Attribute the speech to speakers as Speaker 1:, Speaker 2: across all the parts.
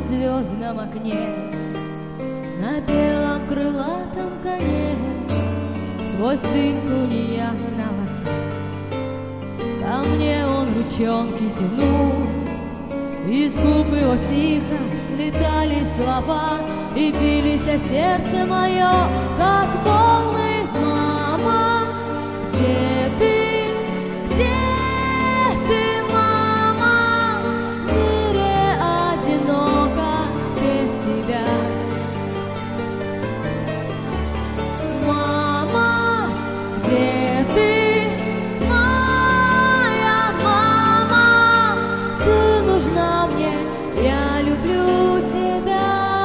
Speaker 1: звездном окне, на белом крылатом коне, сквозь дымку неясного сна. Ко мне он ручонки тянул, из губ его тихо слетали слова, и бились о сердце мое, как волны. Мама, где ты, мама? В мире одиноко без тебя. Мама, где ты, моя мама? Ты нужна мне, я люблю тебя.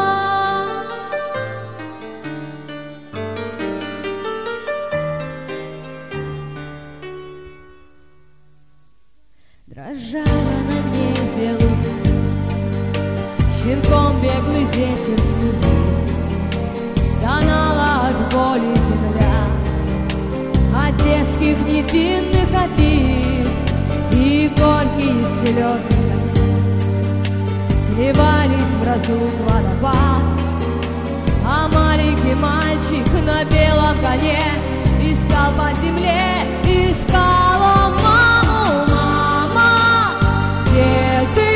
Speaker 1: Дрожала на небе луна, щенком беглый ветер сгубил, стонала от боли земля, от детских невинных обид, и горькие слезы сливались в разлук водопад. А маленький мальчик на белом коне искал по земле, искал он маму. Мама, где ты,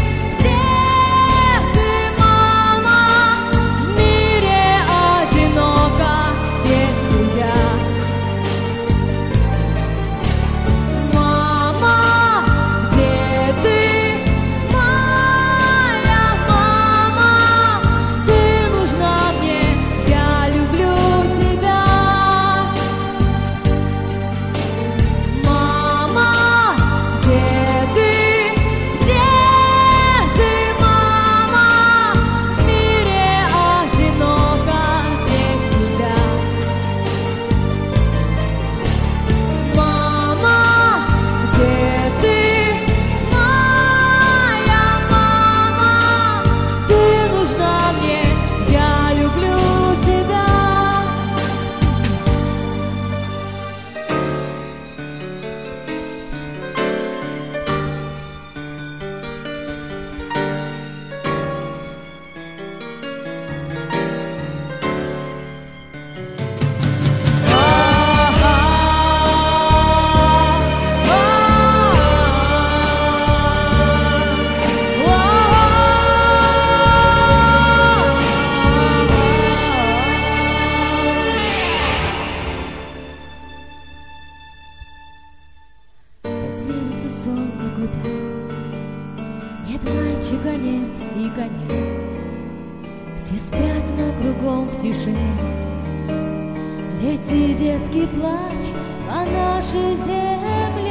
Speaker 1: мама? В мире одиноко без тебя. Мама, где ты, моя мама? Ты нужна мне, я люблю тебя. Мама, где ты, мама? В мире одиноко без тебя. Мама, где ты, моя мама? Ты нужна мне, я люблю тебя. Развеялся сон никуда, нет мальчика, нет и коня, все спят, но кругом в тишине летит детский плач по нашей земле.